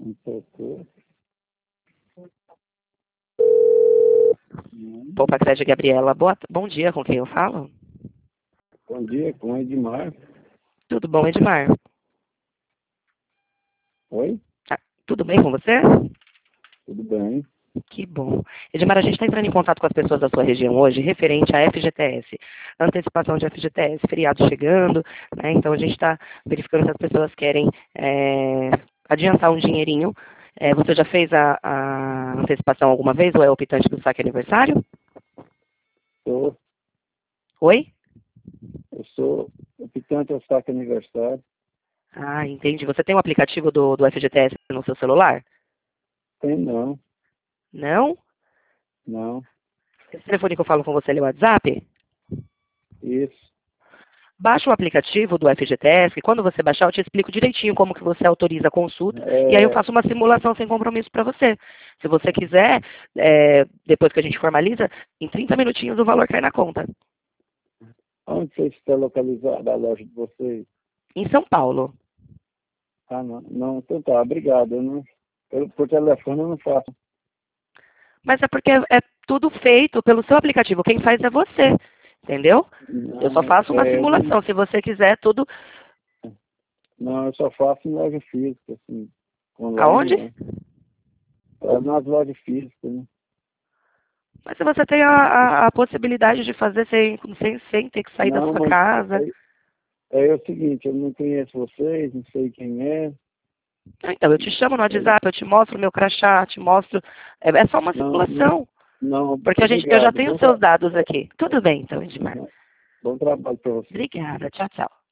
Tocou. Poupa Crédito Gabriela, bom dia, com quem eu falo? Bom dia, com Edmar. Tudo bom, Edmar? Oi? Tudo bem com você? Tudo bem? Que bom. Edmar, a gente está entrando em contato com as pessoas da sua região hoje, referente à FGTS. Antecipação de FGTS, feriado chegando, né? Então a gente está verificando se as pessoas querem adiantar um dinheirinho. Você já fez a antecipação alguma vez ou é optante do saque aniversário? Oi? Eu sou optante ao saque aniversário. Ah, entendi. Você tem o aplicativo do FGTS no seu celular? Tem não. Não? Não. Esse telefone que eu falo com você é o WhatsApp? Isso. Baixa o aplicativo do FGTS, e quando você baixar, eu te explico direitinho como que você autoriza a consulta, e aí eu faço uma simulação sem compromisso para você. Se você quiser, depois que a gente formaliza, em 30 minutinhos o valor cai na conta. Onde você está localizada a loja de vocês? Em São Paulo. Ah, não. Não, então tá, obrigado. Por telefone eu não faço. Mas é porque é tudo feito pelo seu aplicativo, quem faz é você, entendeu? Não, Eu só faço uma simulação, se você quiser tudo... Não, eu só faço em loja física, assim. Online, Aonde? não. Nas lojas físicas, né? Mas se você tem a possibilidade de fazer sem ter que sair da Não, sua mas casa... é o seguinte, eu não conheço vocês, não sei quem é. Então, eu te chamo no WhatsApp, eu te mostro o meu crachá, te mostro... É só uma simulação. Não, Porque eu já tenho os seus dados aqui. Tudo bem, então, Edmar. Bom trabalho para você. Obrigada. Tchau, tchau.